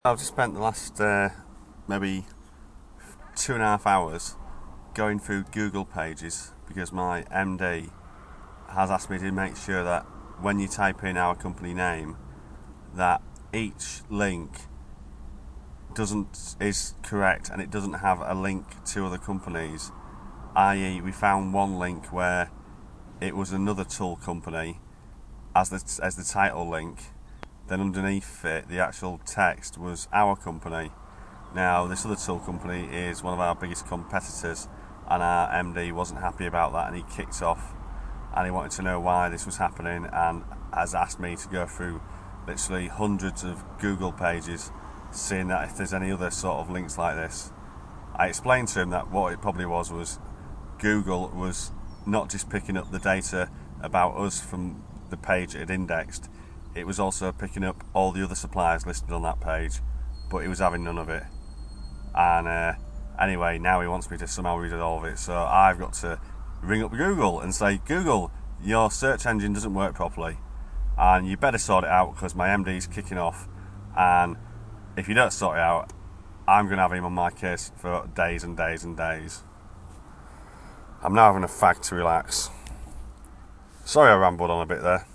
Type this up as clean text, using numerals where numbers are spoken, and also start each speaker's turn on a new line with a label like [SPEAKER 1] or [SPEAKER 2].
[SPEAKER 1] I've just spent the last maybe 2.5 hours going through Google pages because my MD has asked me to make sure that when you type in our company name, that each link is correct and it doesn't have a link to other companies. I.e., we found one link where it was another tool company as the title link. Then underneath it, the actual text was our company. Now, this other tool company is one of our biggest competitors, and our MD wasn't happy about that, and he kicked off, and he wanted to know why this was happening, and has asked me to go through literally hundreds of Google pages, seeing that if there's any other sort of links like this. I explained to him that what it probably was Google was not just picking up the data about us from the page it had indexed, it was also picking up all the other suppliers listed on that page, but he was having none of it. And anyway, now he wants me to somehow resolve it, so I've got to ring up Google and say, Google, your search engine doesn't work properly, and you better sort it out because my MD's kicking off, and if you don't sort it out, I'm going to have him on my case for days and days and days. I'm now having a fag to relax. Sorry I rambled on a bit there.